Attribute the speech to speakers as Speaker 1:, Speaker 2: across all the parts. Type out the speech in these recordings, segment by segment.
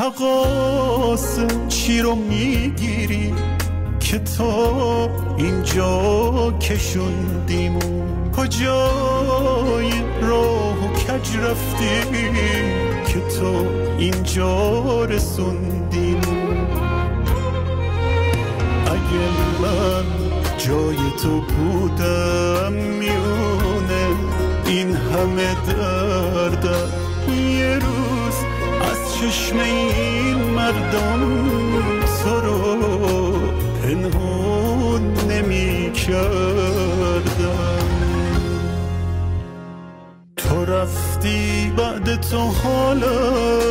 Speaker 1: تقاص چی رو میگیری که تا اینجا کشوندیم کجای راه و کج رفتی که تا اینجا رسوندیم اگه من جای تو بودم میونه این همه دردم یه روز از چشم این مردم تو رو پنهون نمی کردم تو رفتی بعد تو حالا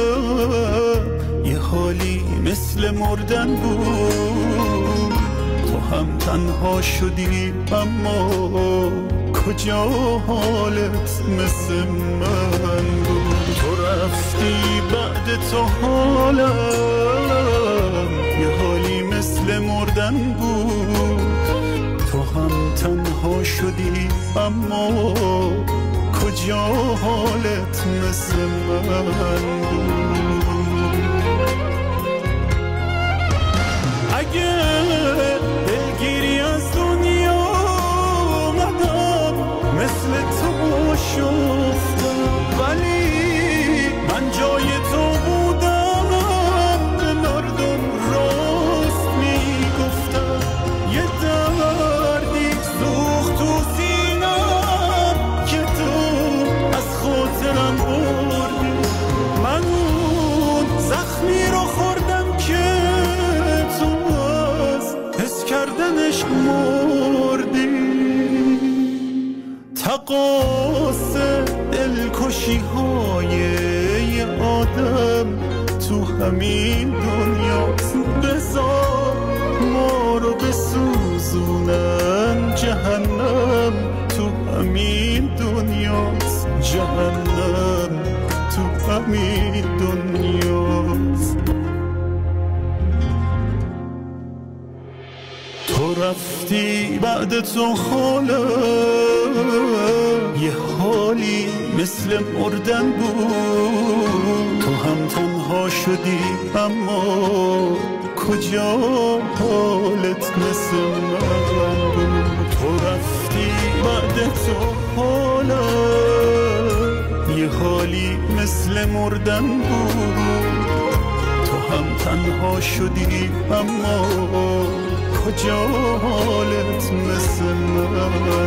Speaker 1: یه حالی مثل مردن بود تو هم تنها شدی اما کجا حالت مثل من بود تو رفتی بعد تو حالا یه حالی مثل مردن بود تو هم تنها شدی اما کجا حالت مثل من بود اگه دلگیری از دنیا مدام مثل تو شفتم ولی من جای تو بودم به مردم راست میگفتم یه دردی سوخت تو سینم که تو از خاطرم بردی من اون زخمی رو خوردم که تو از حس کردنش مردی تقاص دلکشی های یه آدم تو همین دنیاست بذار ما رو بسوزونن جهنم تو همین دنیاست جهنم تو همین دنیاست تو رفتی بعد تو حالا یه حالی مثل مردن بود تو هم تنها شدی اما کجا حالت مثل من بود تو رفتی بعد تو حالا یه حالی مثل مردن بود تو هم تنها شدی اما کجا حالت مثل من